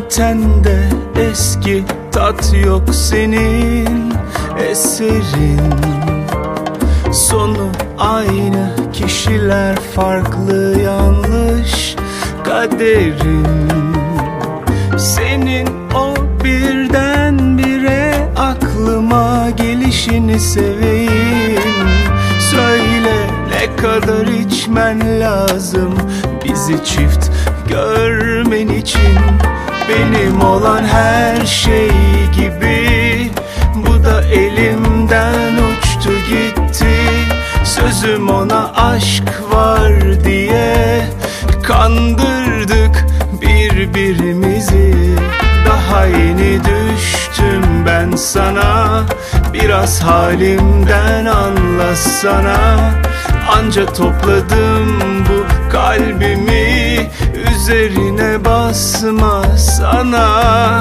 tende eski tat yok senin eserin. Sonu aynı, kişiler farklı, yanlış kaderin. Senin o birdenbire aklıma gelişini seveyim. Söyle ne kadar içmen lazım bizi çift görmen için. Benim olan her şey gibi bu da elimden uçtu gitti. Sözüm ona aşk var diye kandırdık birbirimizi. Daha yeni düştüm ben sana, biraz halimden anlasana. Anca topladım bu kalbimi, üzerine basma sana.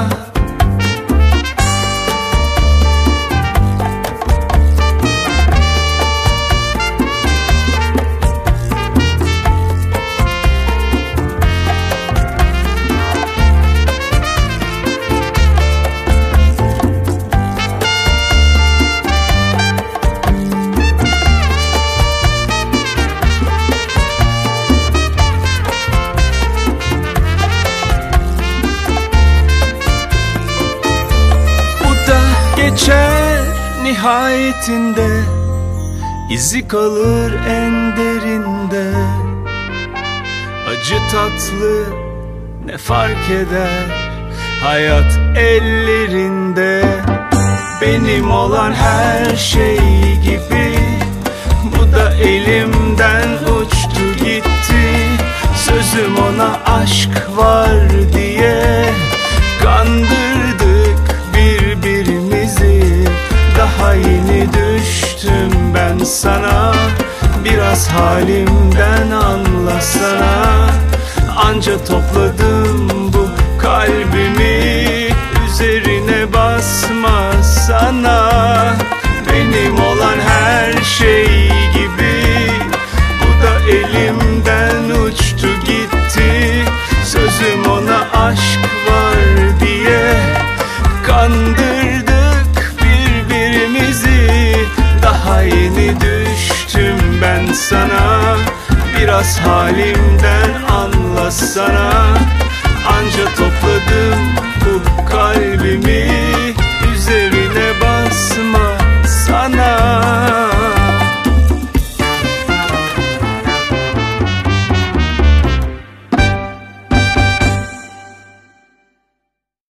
Geçer nihayetinde, izi kalır en derinde. Acı tatlı ne fark eder, hayat ellerinde. Benim olan her şey gibi bu da elimden uçtu gitti. Sözüm ona aşk var diye kandırdık birbirimizi. Daha yeni düştüm ben sana, biraz halimden anlasana. Anca topladım bu kalbimi, üzerine basma sana. Benim olan her şey gibi bu da elimden uçtu gitti. Sözüm ona aşk var diye kandırdık birbirimizi. Daha yeni düştüm ben sana, biraz halimden anlasana. Anca topladım bu kalbimi, üzerine basma